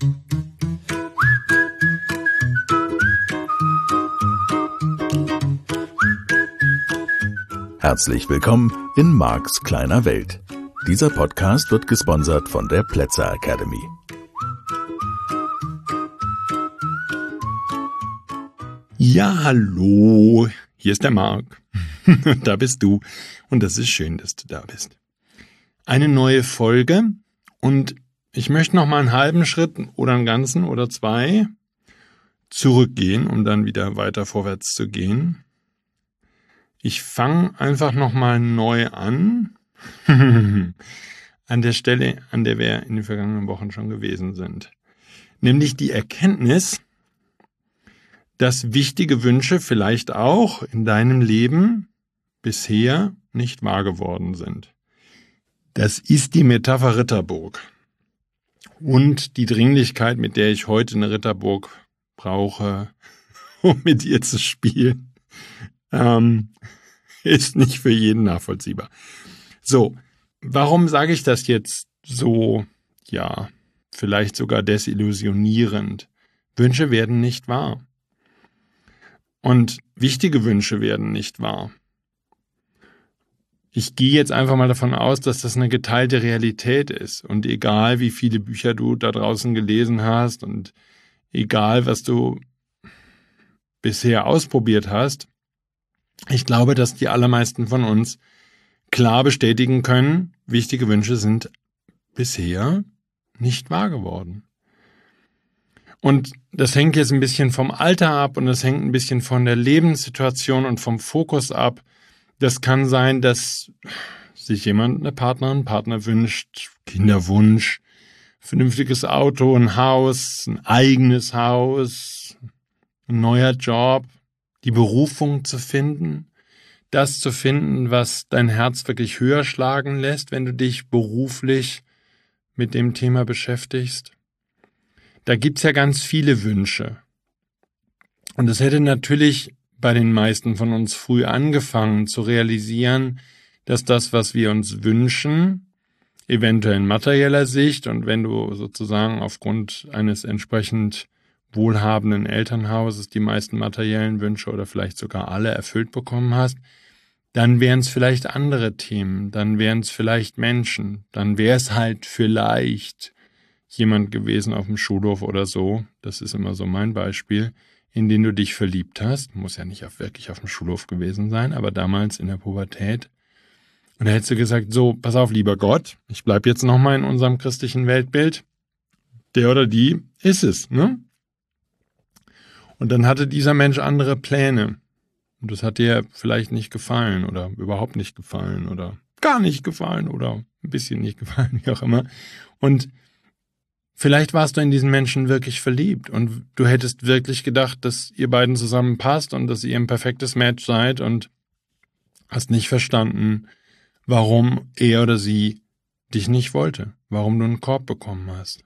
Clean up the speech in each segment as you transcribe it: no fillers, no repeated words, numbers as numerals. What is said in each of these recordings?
Herzlich willkommen in Marks kleiner Welt. Dieser Podcast wird gesponsert von der Plätzer Academy. Ja, hallo, hier ist der Mark. Da bist du und das ist schön, dass du da bist. Eine neue Folge und ich möchte noch mal einen halben Schritt oder einen ganzen oder zwei zurückgehen, um dann wieder weiter vorwärts zu gehen. Ich fange einfach noch mal neu an, an der Stelle, an der wir in den vergangenen Wochen schon gewesen sind. Nämlich die Erkenntnis, dass wichtige Wünsche vielleicht auch in deinem Leben bisher nicht wahr geworden sind. Das ist die Metapher Ritterburg. Und die Dringlichkeit, mit der ich heute eine Ritterburg brauche, um mit ihr zu spielen, ist nicht für jeden nachvollziehbar. So, warum sage ich das jetzt so, ja, vielleicht sogar desillusionierend? Wünsche werden nicht wahr. Und wichtige Wünsche werden nicht wahr. Ich gehe jetzt einfach mal davon aus, dass das eine geteilte Realität ist. Und egal, wie viele Bücher du da draußen gelesen hast und egal, was du bisher ausprobiert hast, ich glaube, dass die allermeisten von uns klar bestätigen können, wichtige Wünsche sind bisher nicht wahr geworden. Und das hängt jetzt ein bisschen vom Alter ab und das hängt ein bisschen von der Lebenssituation und vom Fokus ab. Das kann sein, dass sich jemand eine Partnerin, einen Partner wünscht, Kinderwunsch, vernünftiges Auto, ein Haus, ein eigenes Haus, ein neuer Job, die Berufung zu finden, das zu finden, was dein Herz wirklich höher schlagen lässt, wenn du dich beruflich mit dem Thema beschäftigst. Da gibt's ja ganz viele Wünsche. Und es hätte natürlich bei den meisten von uns früh angefangen zu realisieren, dass das, was wir uns wünschen, eventuell in materieller Sicht und wenn du sozusagen aufgrund eines entsprechend wohlhabenden Elternhauses die meisten materiellen Wünsche oder vielleicht sogar alle erfüllt bekommen hast, dann wären es vielleicht andere Themen, dann wären es vielleicht Menschen, dann wäre es halt vielleicht jemand gewesen auf dem Schulhof oder so, das ist immer so mein Beispiel, in den du dich verliebt hast, muss ja nicht wirklich auf dem Schulhof gewesen sein, aber damals in der Pubertät. Und da hättest du gesagt, so, pass auf, lieber Gott, ich bleib jetzt nochmal in unserem christlichen Weltbild, der oder die ist es, ne? Und dann hatte dieser Mensch andere Pläne. Und das hat dir vielleicht nicht gefallen oder überhaupt nicht gefallen oder gar nicht gefallen oder ein bisschen nicht gefallen, wie auch immer. Und vielleicht warst du in diesen Menschen wirklich verliebt und du hättest wirklich gedacht, dass ihr beiden zusammenpasst und dass ihr ein perfektes Match seid und hast nicht verstanden, warum er oder sie dich nicht wollte, warum du einen Korb bekommen hast.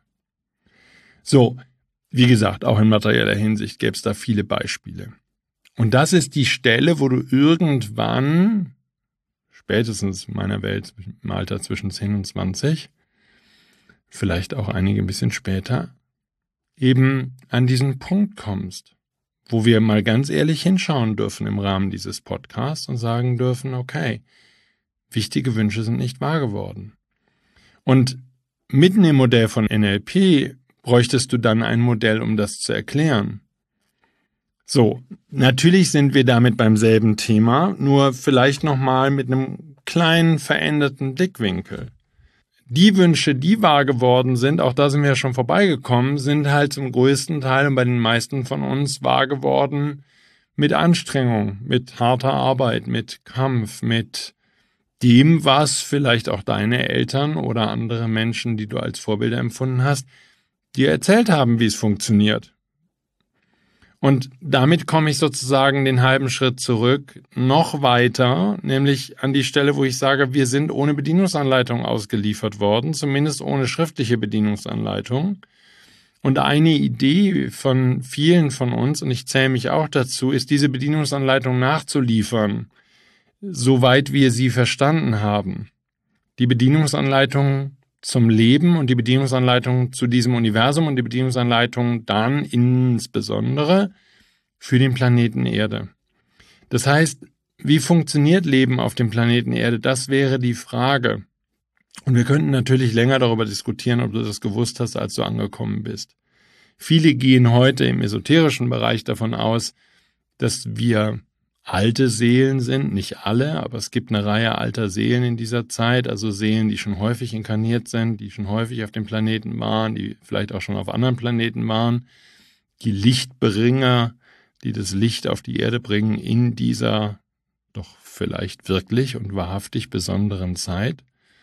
So, wie gesagt, auch in materieller Hinsicht gäbe es da viele Beispiele. Und das ist die Stelle, wo du irgendwann, spätestens in meiner Welt im Alter zwischen 10 und 20, vielleicht auch einige ein bisschen später, eben an diesen Punkt kommst, wo wir mal ganz ehrlich hinschauen dürfen im Rahmen dieses Podcasts und sagen dürfen, okay, wichtige Wünsche sind nicht wahr geworden. Und mitten im Modell von NLP bräuchtest du dann ein Modell, um das zu erklären. So, natürlich sind wir damit beim selben Thema, nur vielleicht nochmal mit einem kleinen veränderten Blickwinkel. Die Wünsche, die wahr geworden sind, auch da sind wir ja schon vorbeigekommen, sind halt zum größten Teil und bei den meisten von uns wahr geworden mit Anstrengung, mit harter Arbeit, mit Kampf, mit dem, was vielleicht auch deine Eltern oder andere Menschen, die du als Vorbilder empfunden hast, dir erzählt haben, wie es funktioniert. Und damit komme ich sozusagen den halben Schritt zurück, noch weiter, nämlich an die Stelle, wo ich sage, wir sind ohne Bedienungsanleitung ausgeliefert worden, zumindest ohne schriftliche Bedienungsanleitung. Und eine Idee von vielen von uns, und ich zähle mich auch dazu, ist, diese Bedienungsanleitung nachzuliefern, soweit wir sie verstanden haben. Die Bedienungsanleitung zum Leben und die Bedienungsanleitung zu diesem Universum und die Bedienungsanleitung dann insbesondere für den Planeten Erde. Das heißt, wie funktioniert Leben auf dem Planeten Erde? Das wäre die Frage. Und wir könnten natürlich länger darüber diskutieren, ob du das gewusst hast, als du angekommen bist. Viele gehen heute im esoterischen Bereich davon aus, dass wir alte Seelen sind, nicht alle, aber es gibt eine Reihe alter Seelen in dieser Zeit, also Seelen, die schon häufig inkarniert sind, die schon häufig auf dem Planeten waren, die vielleicht auch schon auf anderen Planeten waren, die Lichtbringer, die das Licht auf die Erde bringen in dieser doch vielleicht wirklich und wahrhaftig besonderen Zeit.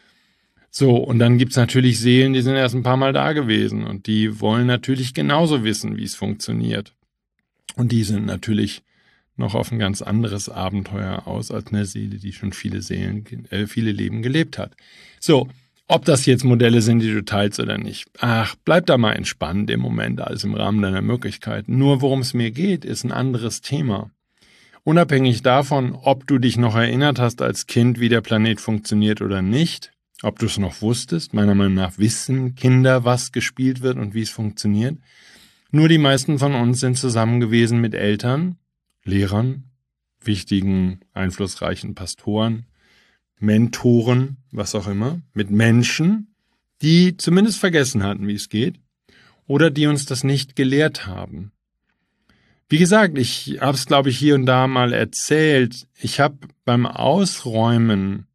So, und dann gibt's natürlich Seelen, die sind erst ein paar Mal da gewesen und die wollen natürlich genauso wissen, wie es funktioniert. Und die sind natürlich noch auf ein ganz anderes Abenteuer aus als eine Seele, die schon viele Leben gelebt hat. So, ob das jetzt Modelle sind, die du teilst oder nicht. Ach, bleib da mal entspannt im Moment, alles im Rahmen deiner Möglichkeiten. Nur worum es mir geht, ist ein anderes Thema. Unabhängig davon, ob du dich noch erinnert hast als Kind, wie der Planet funktioniert oder nicht, ob du es noch wusstest, meiner Meinung nach wissen Kinder, was gespielt wird und wie es funktioniert. Nur die meisten von uns sind zusammen gewesen mit Eltern, Lehrern, wichtigen, einflussreichen Pastoren, Mentoren, was auch immer, mit Menschen, die zumindest vergessen hatten, wie es geht, oder die uns das nicht gelehrt haben. Wie gesagt, ich habe es, glaube ich, hier und da mal erzählt, ich habe beim Ausräumen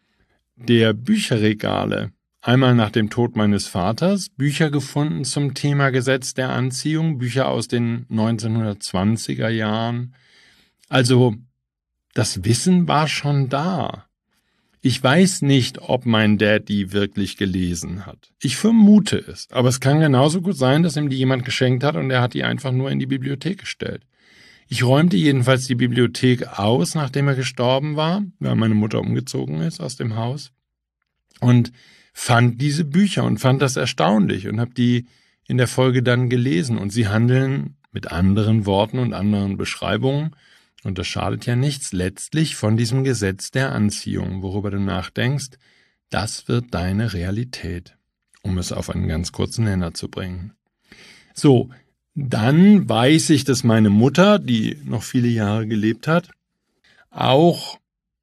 der Bücherregale einmal nach dem Tod meines Vaters Bücher gefunden zum Thema Gesetz der Anziehung, Bücher aus den 1920er Jahren. Also das Wissen war schon da. Ich weiß nicht, ob mein Dad die wirklich gelesen hat. Ich vermute es, aber es kann genauso gut sein, dass ihm die jemand geschenkt hat und er hat die einfach nur in die Bibliothek gestellt. Ich räumte jedenfalls die Bibliothek aus, nachdem er gestorben war, weil meine Mutter umgezogen ist aus dem Haus, und fand diese Bücher und fand das erstaunlich und habe die in der Folge dann gelesen. Und sie handeln mit anderen Worten und anderen Beschreibungen, und das schadet ja nichts, letztlich von diesem Gesetz der Anziehung, worüber du nachdenkst, das wird deine Realität, um es auf einen ganz kurzen Nenner zu bringen. So, dann weiß ich, dass meine Mutter, die noch viele Jahre gelebt hat, auch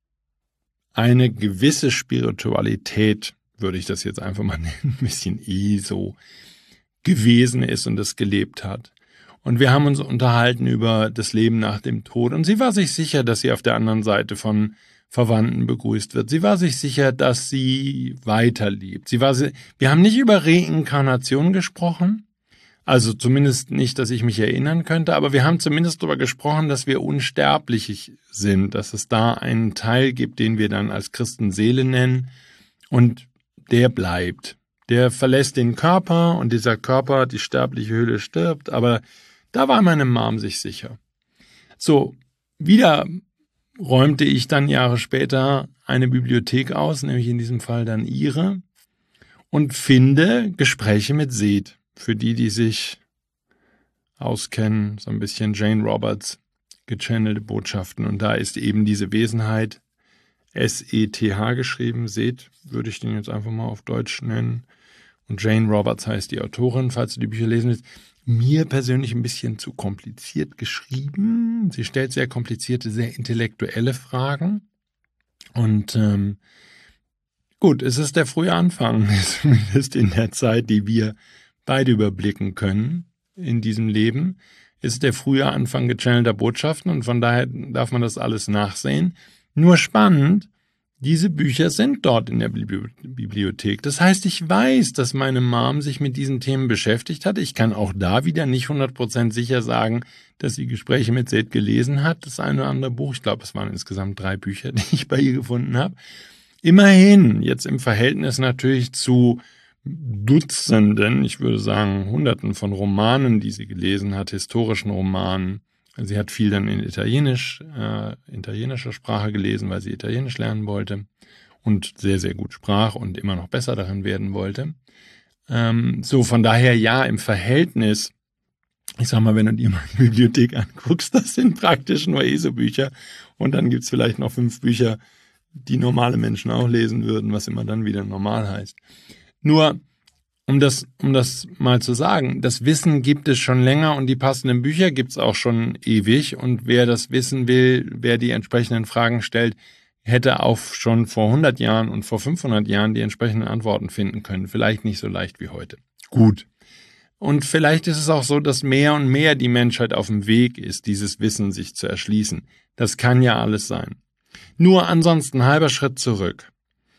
eine gewisse Spiritualität, würde ich das jetzt einfach mal nennen, ein bisschen so gewesen ist und das gelebt hat. Und wir haben uns unterhalten über das Leben nach dem Tod. Und sie war sich sicher, dass sie auf der anderen Seite von Verwandten begrüßt wird. Sie war sich sicher, dass sie weiterlebt. Wir haben nicht über Reinkarnation gesprochen. Also zumindest nicht, dass ich mich erinnern könnte. Aber wir haben zumindest darüber gesprochen, dass wir unsterblich sind. Dass es da einen Teil gibt, den wir dann als Christen Seele nennen. Und der bleibt. Der verlässt den Körper und dieser Körper, die sterbliche Hülle, stirbt. Aber da war meine Mom sich sicher. So, wieder räumte ich dann Jahre später eine Bibliothek aus, nämlich in diesem Fall dann ihre, und finde Gespräche mit Seth. Für die sich auskennen, so ein bisschen Jane Roberts, gechannelte Botschaften. Und da ist eben diese Wesenheit, S-E-T-H geschrieben, Seth, würde ich den jetzt einfach mal auf Deutsch nennen. Und Jane Roberts heißt die Autorin, falls du die Bücher lesen willst. Mir persönlich ein bisschen zu kompliziert geschrieben. Sie stellt sehr komplizierte, sehr intellektuelle Fragen. Und gut, es ist der frühe Anfang, zumindest in der Zeit, die wir beide überblicken können in diesem Leben. Es ist der frühe Anfang gechannelter Botschaften und von daher darf man das alles nachsehen. Nur spannend, diese Bücher sind dort in der Bibliothek. Das heißt, ich weiß, dass meine Mom sich mit diesen Themen beschäftigt hat. Ich kann auch da wieder nicht 100% sicher sagen, dass sie Gespräche mit Seth gelesen hat. Das eine oder andere Buch, ich glaube, es waren insgesamt 3 Bücher, die ich bei ihr gefunden habe. Immerhin, jetzt im Verhältnis natürlich zu Dutzenden, ich würde sagen Hunderten von Romanen, die sie gelesen hat, historischen Romanen. Sie hat viel dann in italienischer Sprache gelesen, weil sie Italienisch lernen wollte und sehr, sehr gut sprach und immer noch besser darin werden wollte. So, von daher ja, im Verhältnis, ich sag mal, wenn du dir mal die Bibliothek anguckst, das sind praktisch nur ESO-Bücher und dann gibt's vielleicht noch 5 Bücher, die normale Menschen auch lesen würden, was immer dann wieder normal heißt. Nur, um das mal zu sagen, das Wissen gibt es schon länger und die passenden Bücher gibt es auch schon ewig. Und wer das wissen will, wer die entsprechenden Fragen stellt, hätte auch schon vor 100 Jahren und vor 500 Jahren die entsprechenden Antworten finden können. Vielleicht nicht so leicht wie heute. Gut. Und vielleicht ist es auch so, dass mehr und mehr die Menschheit auf dem Weg ist, dieses Wissen sich zu erschließen. Das kann ja alles sein. Nur ansonsten halber Schritt zurück.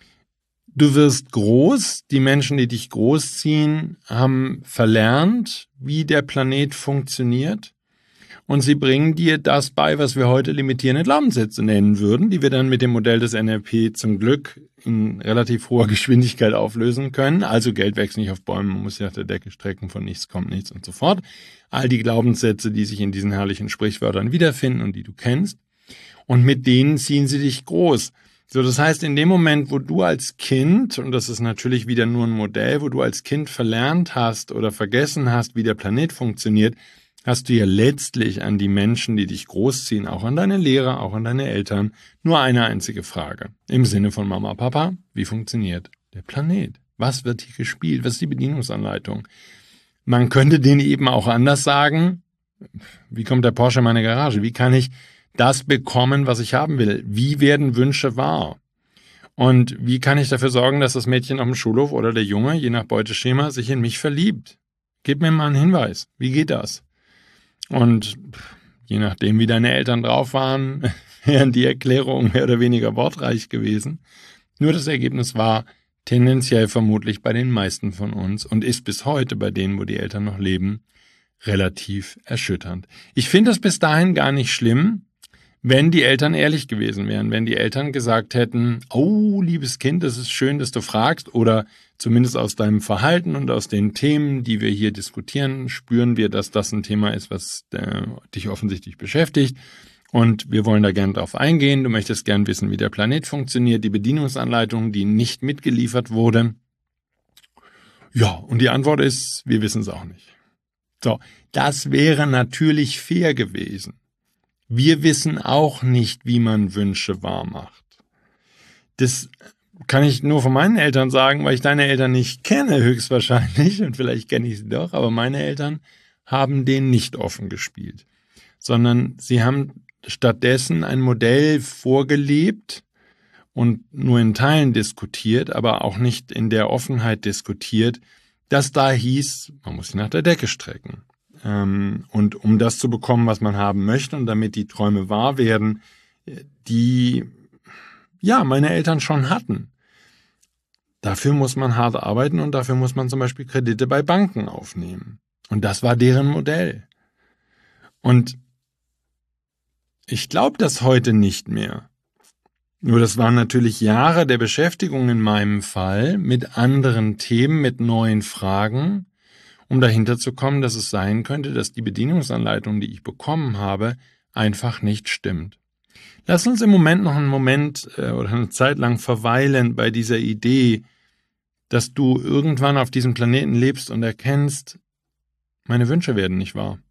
Du wirst groß, die Menschen, die dich großziehen, haben verlernt, wie der Planet funktioniert. Und sie bringen dir das bei, was wir heute limitierende Glaubenssätze nennen würden, die wir dann mit dem Modell des NLP zum Glück in relativ hoher Geschwindigkeit auflösen können. Also Geld wächst nicht auf Bäumen, man muss sich nach der Decke strecken, von nichts kommt nichts und so fort. All die Glaubenssätze, die sich in diesen herrlichen Sprichwörtern wiederfinden und die du kennst. Und mit denen ziehen sie dich groß. So, das heißt, in dem Moment, wo du als Kind, und das ist natürlich wieder nur ein Modell, wo du als Kind verlernt hast oder vergessen hast, wie der Planet funktioniert, hast du ja letztlich an die Menschen, die dich großziehen, auch an deine Lehrer, auch an deine Eltern, nur eine einzige Frage. Im Sinne von Mama, Papa, wie funktioniert der Planet? Was wird hier gespielt? Was ist die Bedienungsanleitung? Man könnte denen eben auch anders sagen, wie kommt der Porsche in meine Garage? Wie kann ich das bekommen, was ich haben will? Wie werden Wünsche wahr? Und wie kann ich dafür sorgen, dass das Mädchen auf dem Schulhof oder der Junge, je nach Beuteschema, sich in mich verliebt? Gib mir mal einen Hinweis. Wie geht das? Und je nachdem, wie deine Eltern drauf waren, wären die Erklärungen mehr oder weniger wortreich gewesen. Nur das Ergebnis war tendenziell vermutlich bei den meisten von uns und ist bis heute bei denen, wo die Eltern noch leben, relativ erschütternd. Ich finde es bis dahin gar nicht schlimm, wenn die Eltern ehrlich gewesen wären, wenn die Eltern gesagt hätten, oh, liebes Kind, es ist schön, dass du fragst, oder zumindest aus deinem Verhalten und aus den Themen, die wir hier diskutieren, spüren wir, dass das ein Thema ist, was dich offensichtlich beschäftigt. Und wir wollen da gern drauf eingehen. Du möchtest gern wissen, wie der Planet funktioniert, die Bedienungsanleitung, die nicht mitgeliefert wurde. Ja, und die Antwort ist, wir wissen es auch nicht. So, das wäre natürlich fair gewesen. Wir wissen auch nicht, wie man Wünsche wahr macht. Das kann ich nur von meinen Eltern sagen, weil ich deine Eltern nicht kenne, höchstwahrscheinlich. Und vielleicht kenne ich sie doch, aber meine Eltern haben den nicht offen gespielt. Sondern sie haben stattdessen ein Modell vorgelebt und nur in Teilen diskutiert, aber auch nicht in der Offenheit diskutiert, das da hieß, man muss sich nach der Decke strecken. Und um das zu bekommen, was man haben möchte und damit die Träume wahr werden, die ja meine Eltern schon hatten. Dafür muss man hart arbeiten und dafür muss man zum Beispiel Kredite bei Banken aufnehmen. Und das war deren Modell. Und ich glaube das heute nicht mehr. Nur das waren natürlich Jahre der Beschäftigung in meinem Fall mit anderen Themen, mit neuen Fragen, um dahinter zu kommen, dass es sein könnte, dass die Bedienungsanleitung, die ich bekommen habe, einfach nicht stimmt. Lass uns im Moment noch einen Moment oder eine Zeit lang verweilen bei dieser Idee, dass du irgendwann auf diesem Planeten lebst und erkennst, meine Wünsche werden nicht wahr.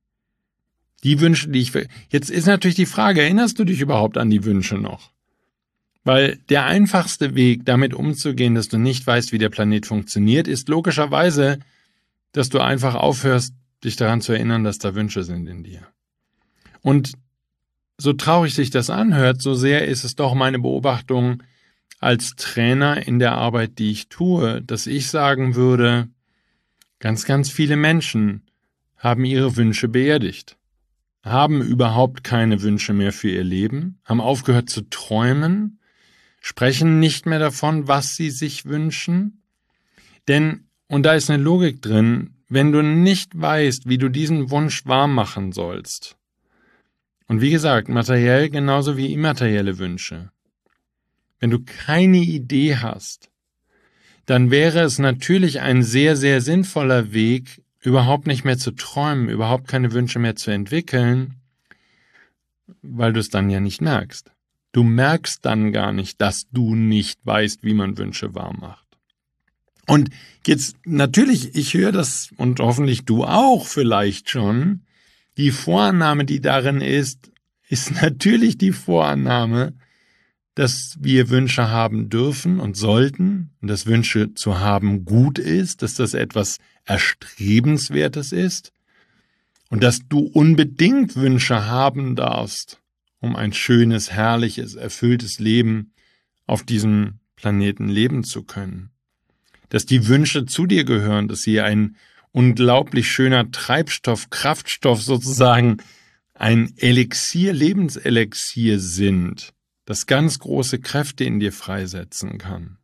Die Wünsche, die ich... Jetzt ist natürlich die Frage, erinnerst du dich überhaupt an die Wünsche noch? Weil der einfachste Weg, damit umzugehen, dass du nicht weißt, wie der Planet funktioniert, ist logischerweise, dass du einfach aufhörst, dich daran zu erinnern, dass da Wünsche sind in dir. Und so traurig sich das anhört, so sehr ist es doch meine Beobachtung als Trainer in der Arbeit, die ich tue, dass ich sagen würde, ganz, ganz viele Menschen haben ihre Wünsche beerdigt, haben überhaupt keine Wünsche mehr für ihr Leben, haben aufgehört zu träumen, sprechen nicht mehr davon, was sie sich wünschen, denn und da ist eine Logik drin, wenn du nicht weißt, wie du diesen Wunsch wahr machen sollst. Und wie gesagt, materiell genauso wie immaterielle Wünsche. Wenn du keine Idee hast, dann wäre es natürlich ein sehr, sehr sinnvoller Weg, überhaupt nicht mehr zu träumen, überhaupt keine Wünsche mehr zu entwickeln, weil du es dann ja nicht merkst. Du merkst dann gar nicht, dass du nicht weißt, wie man Wünsche wahr macht. Und jetzt natürlich, ich höre das und hoffentlich du auch vielleicht schon, die Vorannahme, die darin ist natürlich die Vorannahme, dass wir Wünsche haben dürfen und sollten und dass Wünsche zu haben gut ist, dass das etwas Erstrebenswertes ist und dass du unbedingt Wünsche haben darfst, um ein schönes, herrliches, erfülltes Leben auf diesem Planeten leben zu können. Dass die Wünsche zu dir gehören, dass sie ein unglaublich schöner Treibstoff, Kraftstoff sozusagen, ein Elixier, Lebenselixier sind, das ganz große Kräfte in dir freisetzen kann.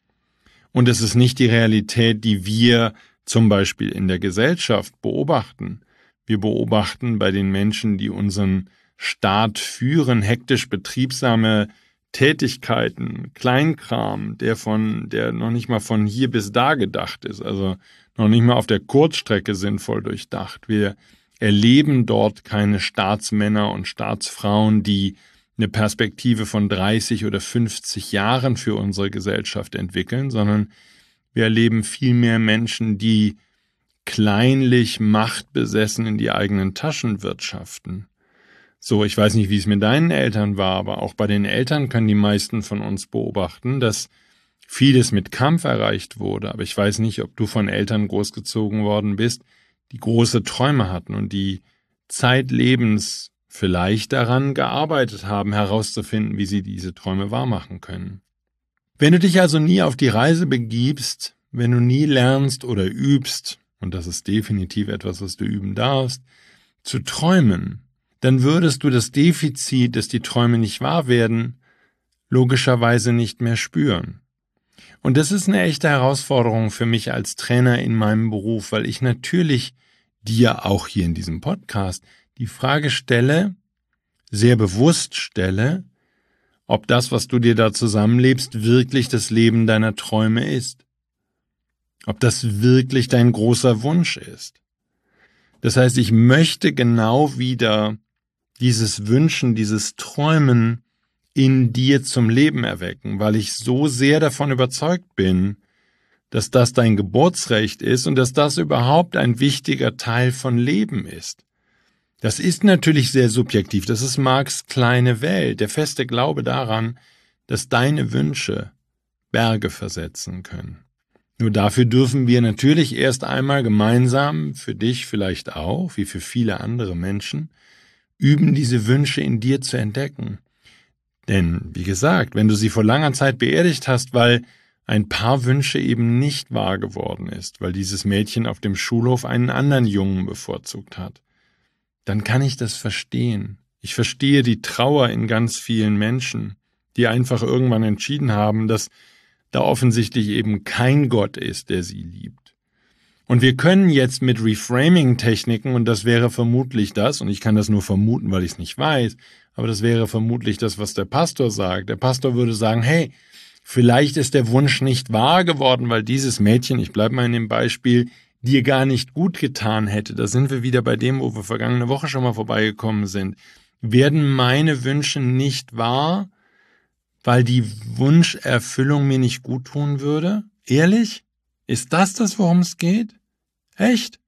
Und es ist nicht die Realität, die wir zum Beispiel in der Gesellschaft beobachten. Wir beobachten bei den Menschen, die unseren Staat führen, hektisch betriebsame Tätigkeiten, Kleinkram, der noch nicht mal von hier bis da gedacht ist, also noch nicht mal auf der Kurzstrecke sinnvoll durchdacht. Wir erleben dort keine Staatsmänner und Staatsfrauen, die eine Perspektive von 30 oder 50 Jahren für unsere Gesellschaft entwickeln, sondern wir erleben viel mehr Menschen, die kleinlich machtbesessen in die eigenen Taschen wirtschaften. So, ich weiß nicht, wie es mit deinen Eltern war, aber auch bei den Eltern können die meisten von uns beobachten, dass vieles mit Kampf erreicht wurde. Aber ich weiß nicht, ob du von Eltern großgezogen worden bist, die große Träume hatten und die zeitlebens vielleicht daran gearbeitet haben, herauszufinden, wie sie diese Träume wahrmachen können. Wenn du dich also nie auf die Reise begibst, wenn du nie lernst oder übst, und das ist definitiv etwas, was du üben darfst, zu träumen, dann würdest du das Defizit, dass die Träume nicht wahr werden, logischerweise nicht mehr spüren. Und das ist eine echte Herausforderung für mich als Trainer in meinem Beruf, weil ich natürlich dir auch hier in diesem Podcast die Frage stelle, sehr bewusst stelle, ob das, was du dir da zusammenlebst, wirklich das Leben deiner Träume ist. Ob das wirklich dein großer Wunsch ist. Das heißt, ich möchte genau wieder dieses Wünschen, dieses Träumen in dir zum Leben erwecken, weil ich so sehr davon überzeugt bin, dass das dein Geburtsrecht ist und dass das überhaupt ein wichtiger Teil von Leben ist. Das ist natürlich sehr subjektiv, das ist Marx' kleine Welt, der feste Glaube daran, dass deine Wünsche Berge versetzen können. Nur dafür dürfen wir natürlich erst einmal gemeinsam, für dich vielleicht auch, wie für viele andere Menschen, üben, diese Wünsche in dir zu entdecken. Denn, wie gesagt, wenn du sie vor langer Zeit beerdigt hast, weil ein paar Wünsche eben nicht wahr geworden ist, weil dieses Mädchen auf dem Schulhof einen anderen Jungen bevorzugt hat, dann kann ich das verstehen. Ich verstehe die Trauer in ganz vielen Menschen, die einfach irgendwann entschieden haben, dass da offensichtlich eben kein Gott ist, der sie liebt. Und wir können jetzt mit Reframing-Techniken, und das wäre vermutlich das, und ich kann das nur vermuten, weil ich es nicht weiß, aber das wäre vermutlich das, was der Pastor sagt. Der Pastor würde sagen, hey, vielleicht ist der Wunsch nicht wahr geworden, weil dieses Mädchen, ich bleibe mal in dem Beispiel, dir gar nicht gut getan hätte. Da sind wir wieder bei dem, wo wir vergangene Woche schon mal vorbeigekommen sind. Werden meine Wünsche nicht wahr, weil die Wunscherfüllung mir nicht gut tun würde? Ehrlich? Ist das, worum es geht? Echt?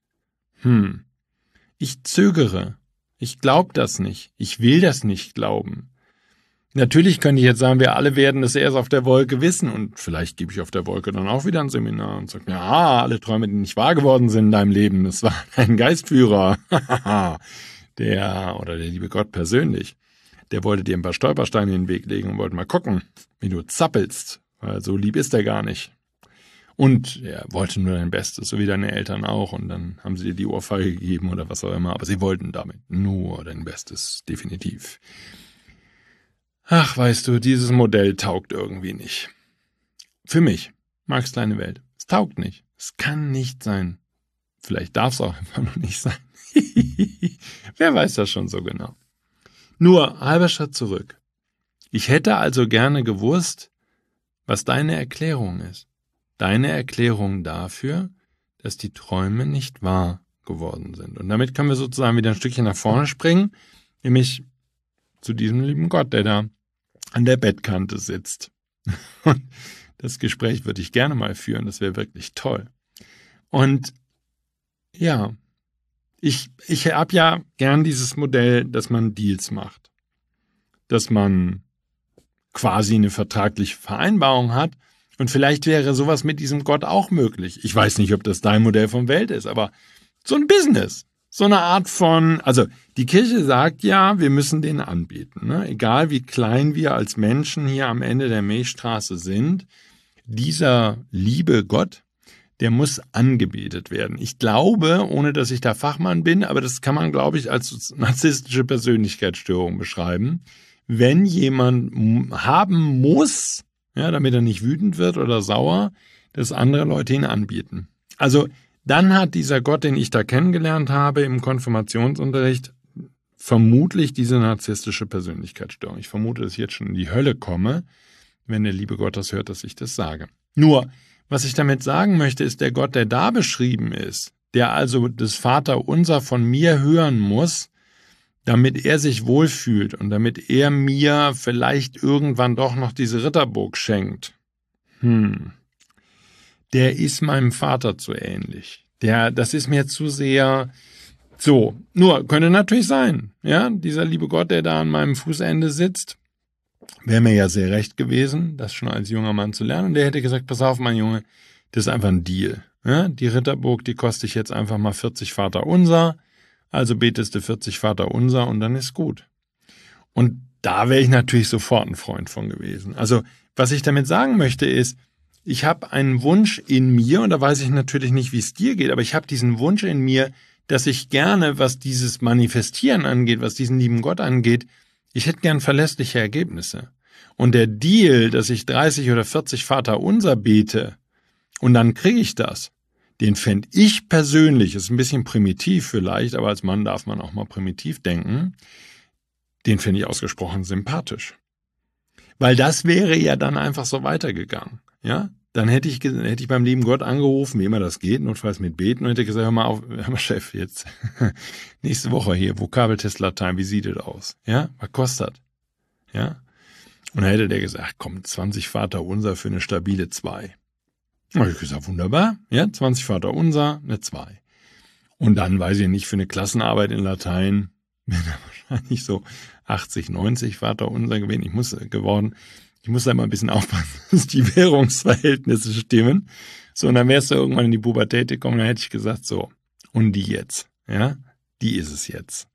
Ich zögere. Ich glaube das nicht. Ich will das nicht glauben. Natürlich könnte ich jetzt sagen, wir alle werden das erst auf der Wolke wissen und vielleicht gebe ich auf der Wolke dann auch wieder ein Seminar und sage, ja, alle Träume, die nicht wahr geworden sind in deinem Leben, das war ein Geistführer. Der liebe Gott persönlich, der wollte dir ein paar Stolpersteine in den Weg legen und wollte mal gucken, wie du zappelst, weil so lieb ist er gar nicht. Und er wollte nur dein Bestes, so wie deine Eltern auch. Und dann haben sie dir die Ohrfeige gegeben oder was auch immer. Aber sie wollten damit nur dein Bestes, definitiv. Ach, weißt du, dieses Modell taugt irgendwie nicht. Für mich, Marx' kleine Welt. Es taugt nicht. Es kann nicht sein. Vielleicht darf es auch einfach noch nicht sein. Wer weiß das schon so genau. Nur, halber Schritt zurück. Ich hätte also gerne gewusst, was deine Erklärung ist. Deine Erklärung dafür, dass die Träume nicht wahr geworden sind. Und damit können wir sozusagen wieder ein Stückchen nach vorne springen, nämlich zu diesem lieben Gott, der da an der Bettkante sitzt. Und das Gespräch würde ich gerne mal führen, das wäre wirklich toll. Und ja, ich habe ja gern dieses Modell, dass man Deals macht. Dass man quasi eine vertragliche Vereinbarung hat. Und vielleicht wäre sowas mit diesem Gott auch möglich. Ich weiß nicht, ob das dein Modell von Welt ist, aber so ein Business, so eine Art von, also die Kirche sagt ja, wir müssen den anbeten, ne? Egal wie klein wir als Menschen hier am Ende der Milchstraße sind, dieser liebe Gott, der muss angebetet werden. Ich glaube, ohne dass ich da Fachmann bin, aber das kann man, glaube ich, als narzisstische Persönlichkeitsstörung beschreiben. Wenn jemand haben muss, ja, damit er nicht wütend wird oder sauer, dass andere Leute ihn anbieten. Also dann hat dieser Gott, den ich da kennengelernt habe im Konfirmationsunterricht, vermutlich diese narzisstische Persönlichkeitsstörung. Ich vermute, dass ich jetzt schon in die Hölle komme, wenn der liebe Gott das hört, dass ich das sage. Nur, was ich damit sagen möchte, ist, der Gott, der da beschrieben ist, der also das Vaterunser von mir hören muss, damit er sich wohlfühlt und damit er mir vielleicht irgendwann doch noch diese Ritterburg schenkt. Der ist meinem Vater zu ähnlich. Das ist mir zu sehr so. Nur, könnte natürlich sein, ja, dieser liebe Gott, der da an meinem Fußende sitzt, wäre mir ja sehr recht gewesen, das schon als junger Mann zu lernen. Und der hätte gesagt, pass auf, mein Junge, das ist einfach ein Deal. Ja? Die Ritterburg, die kostet ich jetzt einfach mal 40 Vaterunser. Also betest du 40 Vaterunser und dann ist gut. Und da wäre ich natürlich sofort ein Freund von gewesen. Also was ich damit sagen möchte ist, ich habe einen Wunsch in mir, und da weiß ich natürlich nicht, wie es dir geht, aber ich habe diesen Wunsch in mir, dass ich gerne, was dieses Manifestieren angeht, was diesen lieben Gott angeht, ich hätte gern verlässliche Ergebnisse. Und der Deal, dass ich 30 oder 40 Vaterunser bete und dann kriege ich das, den fände ich persönlich, ist ein bisschen primitiv vielleicht, aber als Mann darf man auch mal primitiv denken, den finde ich ausgesprochen sympathisch. Weil das wäre ja dann einfach so weitergegangen. Ja? Dann hätte ich beim lieben Gott angerufen, wie immer das geht, notfalls mit Beten, und hätte gesagt, hör mal Chef, jetzt nächste Woche hier, Vokabeltest Latein, wie sieht das aus? Ja, was kostet? Ja? Und dann hätte der gesagt, komm, 20 Vaterunser für eine stabile 2. Da habe ich gesagt, wunderbar, ja, 20 Vaterunser, eine 2. Und dann, weiß ich nicht, für eine Klassenarbeit in Latein, wäre da wahrscheinlich so 80, 90 Vaterunser geworden. Ich muss da mal ein bisschen aufpassen, dass die Währungsverhältnisse stimmen. So, und dann wärst du irgendwann in die Pubertät gekommen, dann hätte ich gesagt, so, und die jetzt, ja, die ist es jetzt.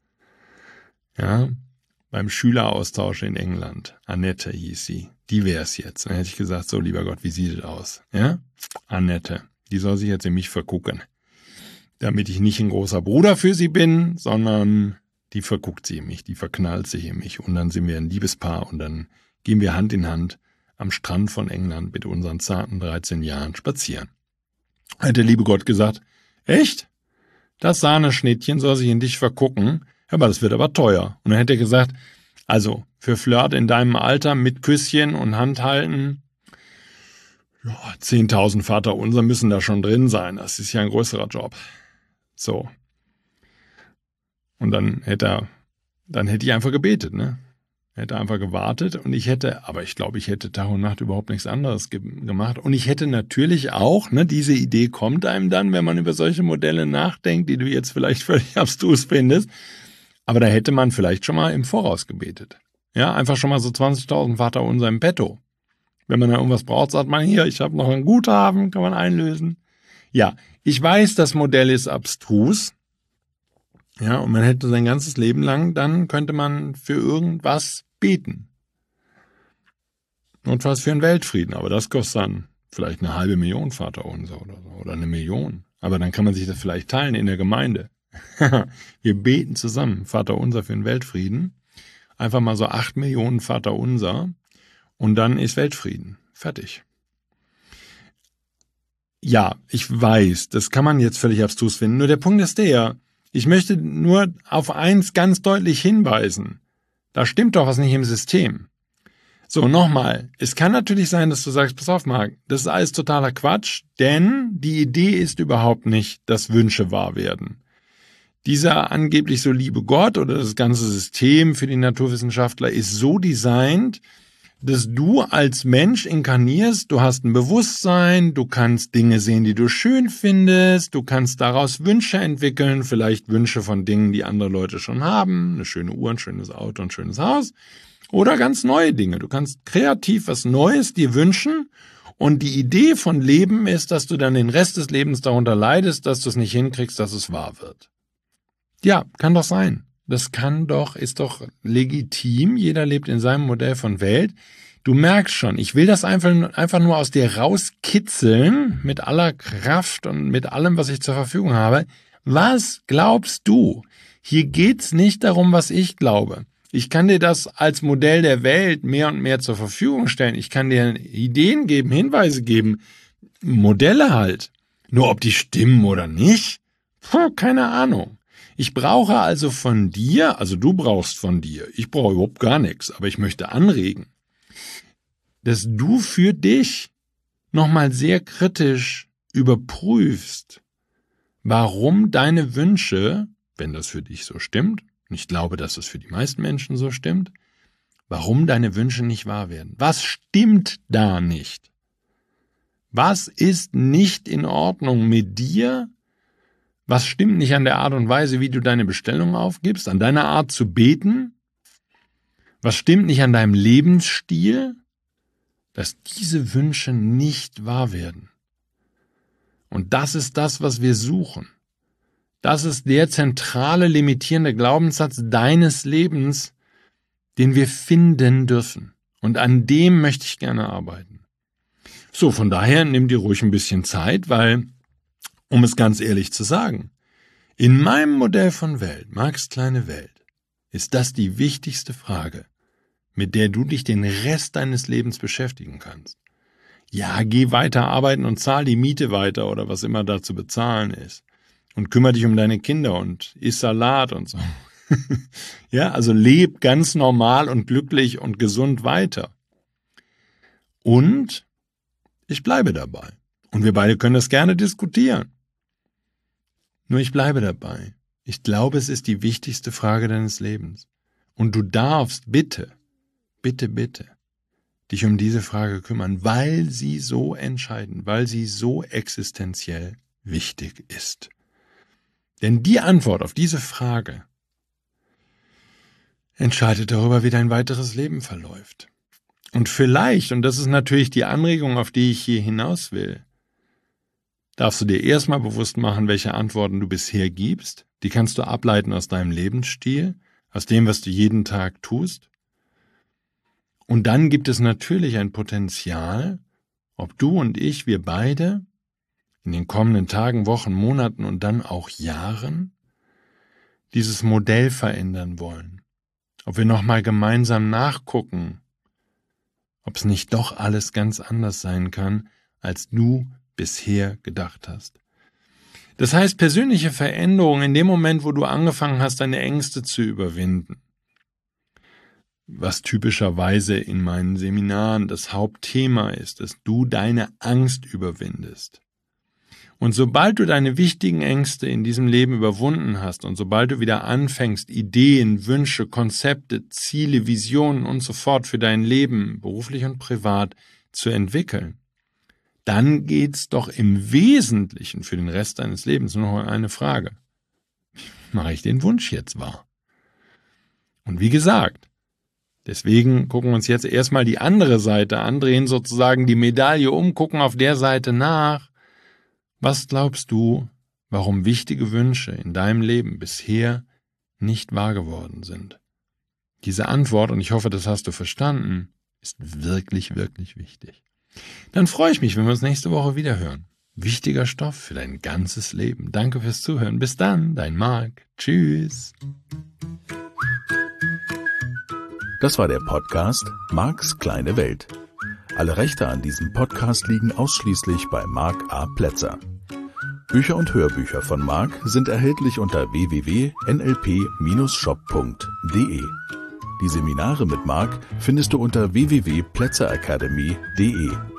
Ja, beim Schüleraustausch in England, Annette hieß sie, die wär's jetzt. Dann hätte ich gesagt, so, lieber Gott, wie sieht es aus? Ja, Annette, die soll sich jetzt in mich vergucken. Damit ich nicht ein großer Bruder für sie bin, sondern die verguckt sie in mich, die verknallt sich in mich. Und dann sind wir ein Liebespaar und dann gehen wir Hand in Hand am Strand von England mit unseren zarten 13 Jahren spazieren. Hat der liebe Gott gesagt, echt? Das Sahneschnittchen soll sich in dich vergucken, aber das wird aber teuer. Und dann hätte er gesagt, also für Flirt in deinem Alter mit Küsschen und Handhalten, ja, 10.000 Vaterunser müssen da schon drin sein. Das ist ja ein größerer Job. So. Und dann hätte ich einfach gebetet, ne? Hätte einfach gewartet und ich glaube, ich hätte Tag und Nacht überhaupt nichts anderes gemacht. Und ich hätte natürlich auch, ne, diese Idee kommt einem dann, wenn man über solche Modelle nachdenkt, die du jetzt vielleicht völlig abstrus findest. Aber da hätte man vielleicht schon mal im Voraus gebetet. Ja, einfach schon mal so 20.000 Vaterunser im Petto. Wenn man da irgendwas braucht, sagt man, hier, ich habe noch ein Guthaben, kann man einlösen. Ja, ich weiß, das Modell ist abstrus. Ja, und man hätte sein ganzes Leben lang, dann könnte man für irgendwas beten. Notfalls für einen Weltfrieden, aber das kostet dann vielleicht 500.000 Vaterunser oder so, oder 1 Million. Aber dann kann man sich das vielleicht teilen in der Gemeinde. Wir beten zusammen, Vaterunser für den Weltfrieden. Einfach mal so 8 Millionen Vaterunser und dann ist Weltfrieden. Fertig. Ja, ich weiß, das kann man jetzt völlig abstrus finden. Nur der Punkt ist der, ich möchte nur auf eins ganz deutlich hinweisen. Da stimmt doch was nicht im System. So, nochmal. Es kann natürlich sein, dass du sagst, pass auf, Marc, das ist alles totaler Quatsch, denn die Idee ist überhaupt nicht, dass Wünsche wahr werden. Dieser angeblich so liebe Gott oder das ganze System für die Naturwissenschaftler ist so designt, dass du als Mensch inkarnierst, du hast ein Bewusstsein, du kannst Dinge sehen, die du schön findest, du kannst daraus Wünsche entwickeln, vielleicht Wünsche von Dingen, die andere Leute schon haben, eine schöne Uhr, ein schönes Auto, ein schönes Haus. Oder ganz neue Dinge. Du kannst kreativ was Neues dir wünschen und die Idee von Leben ist, dass du dann den Rest des Lebens darunter leidest, dass du es nicht hinkriegst, dass es wahr wird. Ja, kann doch sein. Das ist doch legitim. Jeder lebt in seinem Modell von Welt. Du merkst schon, ich will das einfach nur aus dir rauskitzeln, mit aller Kraft und mit allem, was ich zur Verfügung habe. Was glaubst du? Hier geht's nicht darum, was ich glaube. Ich kann dir das als Modell der Welt mehr und mehr zur Verfügung stellen. Ich kann dir Ideen geben, Hinweise geben, Modelle halt. Nur ob die stimmen oder nicht? Keine Ahnung. Ich brauche also von dir, also du brauchst von dir, ich brauche überhaupt gar nichts, aber ich möchte anregen, dass du für dich nochmal sehr kritisch überprüfst, warum deine Wünsche, wenn das für dich so stimmt, und ich glaube, dass es für die meisten Menschen so stimmt, warum deine Wünsche nicht wahr werden. Was stimmt da nicht? Was ist nicht in Ordnung mit dir? Was stimmt nicht an der Art und Weise, wie du deine Bestellung aufgibst, an deiner Art zu beten? Was stimmt nicht an deinem Lebensstil, dass diese Wünsche nicht wahr werden? Und das ist das, was wir suchen. Das ist der zentrale limitierende Glaubenssatz deines Lebens, den wir finden dürfen. Und an dem möchte ich gerne arbeiten. So, von daher nimm dir ruhig ein bisschen Zeit, weil, um es ganz ehrlich zu sagen, in meinem Modell von Welt, Marks kleine Welt, ist das die wichtigste Frage, mit der du dich den Rest deines Lebens beschäftigen kannst. Ja, geh weiter arbeiten und zahl die Miete weiter oder was immer da zu bezahlen ist. Und kümmere dich um deine Kinder und iss Salat und so. Ja, also leb ganz normal und glücklich und gesund weiter. Und ich bleibe dabei. Und wir beide können das gerne diskutieren. Nur ich bleibe dabei. Ich glaube, es ist die wichtigste Frage deines Lebens. Und du darfst bitte, bitte, bitte dich um diese Frage kümmern, weil sie so entscheidend, weil sie so existenziell wichtig ist. Denn die Antwort auf diese Frage entscheidet darüber, wie dein weiteres Leben verläuft. Und vielleicht, und das ist natürlich die Anregung, auf die ich hier hinaus will, darfst du dir erstmal bewusst machen, welche Antworten du bisher gibst. Die kannst du ableiten aus deinem Lebensstil, aus dem, was du jeden Tag tust. Und dann gibt es natürlich ein Potenzial, ob du und ich, wir beide, in den kommenden Tagen, Wochen, Monaten und dann auch Jahren dieses Modell verändern wollen. Ob wir nochmal gemeinsam nachgucken, ob es nicht doch alles ganz anders sein kann, als du bisher gedacht hast. Das heißt, persönliche Veränderung in dem Moment, wo du angefangen hast, deine Ängste zu überwinden, was typischerweise in meinen Seminaren das Hauptthema ist, dass du deine Angst überwindest. Und sobald du deine wichtigen Ängste in diesem Leben überwunden hast und sobald du wieder anfängst, Ideen, Wünsche, Konzepte, Ziele, Visionen und so fort für dein Leben, beruflich und privat, zu entwickeln, dann geht's doch im Wesentlichen für den Rest deines Lebens nur noch um eine Frage. Mache ich den Wunsch jetzt wahr? Und wie gesagt, deswegen gucken wir uns jetzt erstmal die andere Seite an, drehen sozusagen die Medaille um, gucken auf der Seite nach. Was glaubst du, warum wichtige Wünsche in deinem Leben bisher nicht wahr geworden sind? Diese Antwort, und ich hoffe, das hast du verstanden, ist wirklich, wirklich wichtig. Dann freue ich mich, wenn wir uns nächste Woche wieder hören. Wichtiger Stoff für dein ganzes Leben. Danke fürs Zuhören. Bis dann, dein Marc. Tschüss. Das war der Podcast Marks kleine Welt. Alle Rechte an diesem Podcast liegen ausschließlich bei Marc A. Plätzer. Bücher und Hörbücher von Marc sind erhältlich unter www.nlp-shop.de. Die Seminare mit Marc findest du unter www.plätzeracademy.de.